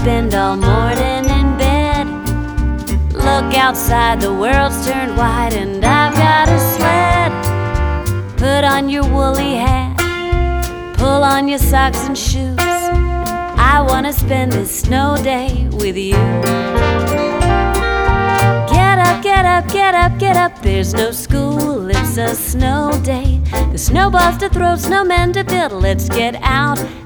spend all morning in bed. Look outside, the world's turned white and I've got a sled. Put on your woolly hat, pull on your socks and shoes. I wanna spend this snow day with you. Get up, get up, get up, get up. There's no school, it's a snow day. The snowballs to throw, snowmen to build. Let's get out